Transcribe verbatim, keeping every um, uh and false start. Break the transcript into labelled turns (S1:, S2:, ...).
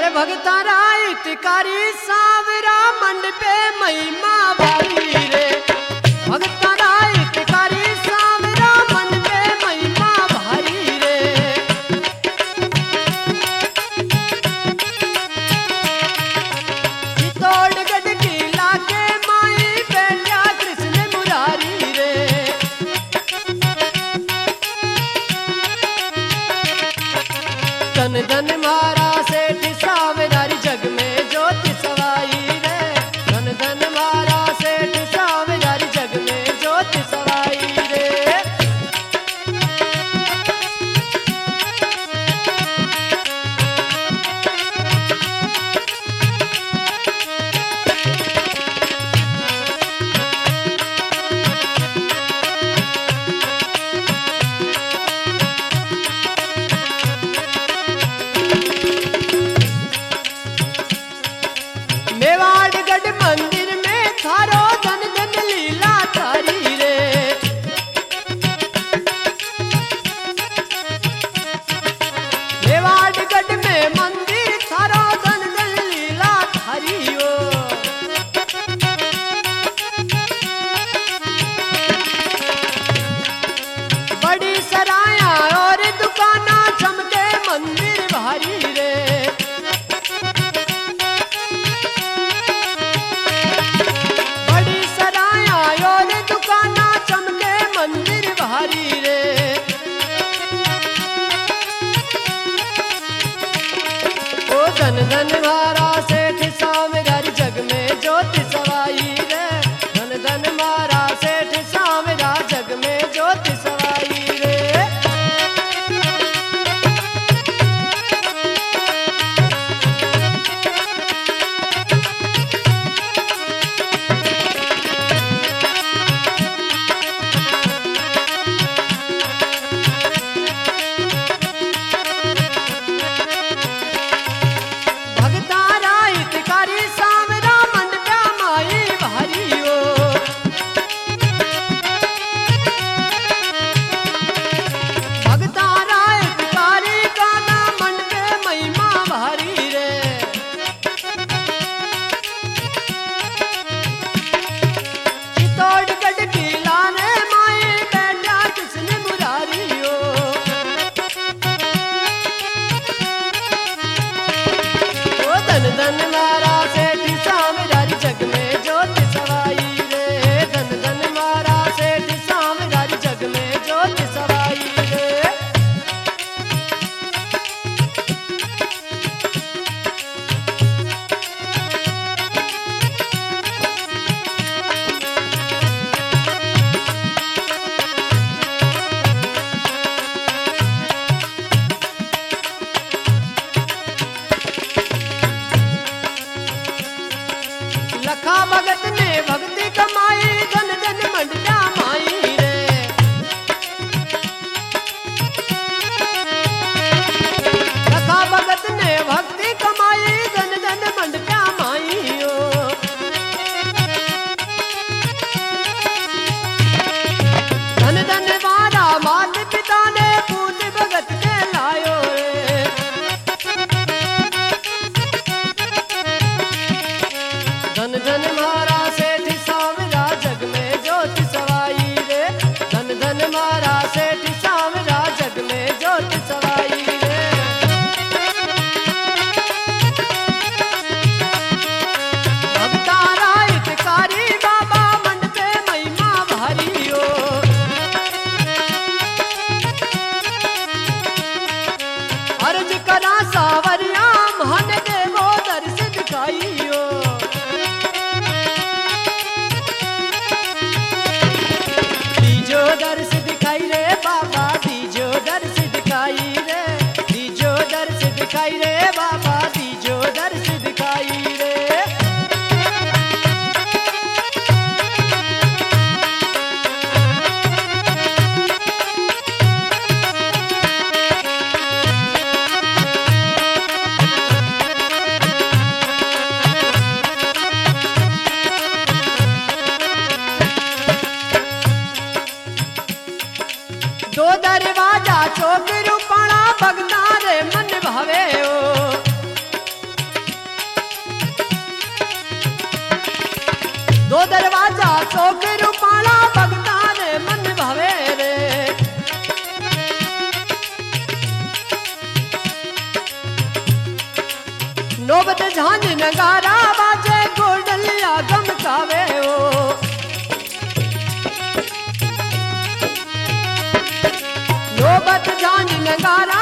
S1: अरे भगतारा इतकारी सावरा मंडपे महिमा भारी रे भगतारा इतकारी सावरा मंडपे महिमा भारी रे चित्तौड़गढ़ की लागे माई बेटा कृष्ण मुरारी रे धन धन मारा सेठ सावरारी जग में ज्योति सवाई रे धन धन मारा सेठ सावरारी जग में ज्योति सवाई रे मेवाड़गढ़ मंदिर में थारो धन धन लीला थारी रे मेवाड़गढ़ में मंदिर थारो धन धन लीला थारी ओ बड़ी सराया और दुकाना चमके मंदिर भारी रे भारी रे ओ धन धन मारा सेठ सावरारी जग में ज्योति सवाई रे धन धन मारा सेठ सावरा जग में ज्योति सवाई रे धन मारा सेठ सावरारी जग में ज्योति सवाई रे धन धन मारा सेठ सावरारी जग में ज्योति सवाई रे लखा भगत ने भक्ति कमाई धन धन मंडला माई रे लखा भगत ने भक्ति कमाई धन धन मंडला माई ओ धन धन मारा मात पिता ने पूत भगत के लायो रे धन धन मारा सेठ सावरा जग में ज्योति सवाई रे धन धन मारा सेठ सावरा जग में ज्योति सवाई रे भगतारा इतकारी बाबा मंडपे महिमा भारी ओ अर्ज करा सावरिया मन देवो दर्श दिखाई ओ दीजो दर्श दिखाई रे बाबा दीजो दर्श दिखाई रे दीजो दर्श दिखाई रे बाबा दीजो दर्श दिखाई रे दो दरवाजा चौक रूपाणा भगना रे मन भावे ओ नौबत झांझ नगारा बाजे गोडलिया गमकावे ओ नौबत झांझ नगारा